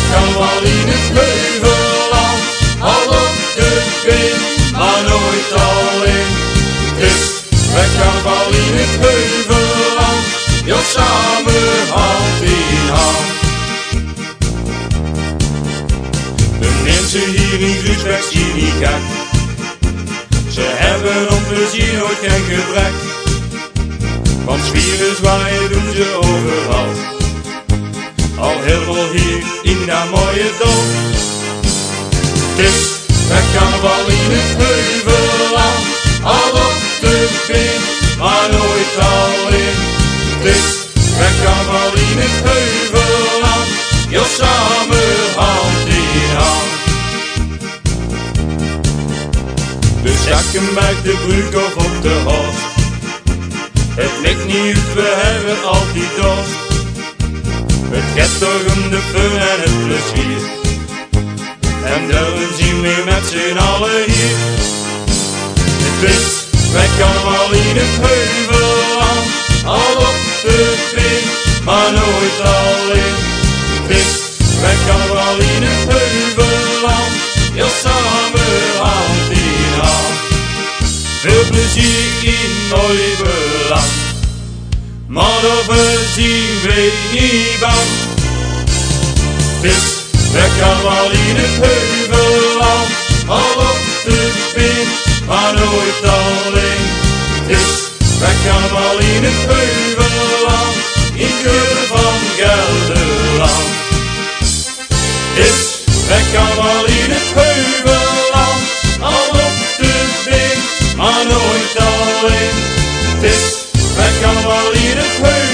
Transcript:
carnaval in het heuvelland, al op de been, maar nooit alleen. Het is het carnaval in het heuvelland, heel samen hand in hand. De mensen hier in Gruusbeek zien niet gek, ze hebben om plezier nooit geen gebrek. Want zwieren zwaaien doen ze overal, al helemaal hier in dat mooie dal. Het is het carnaval in het heuvelland, al op de been, maar nooit alleen. Het is het carnaval in het heuvelland, heel samen hand in hand. De Zakkenberg, de Broekhof op de Horst, het ligt niet uit, we hebben altijd dorst. Het gaat toch om de fun en het plezier, en daarom zien we met z'n allen hier. Het is het carnaval in het heuvelland, al op de been, maar nooit alleen. Het is het carnaval in het heuvelland, heel samen hand in hand. Veel plezier in mooi beland, maar daarvoor zien we niet bang. Het is het carnaval in het heuvelland, al op de been, maar nooit alleen. Het is het carnaval in het heuvelland, in geur van Gelderland. Het is het carnaval in het heuvelland, al op de been, maar nooit alleen. Het is het carnaval in het heuvelland.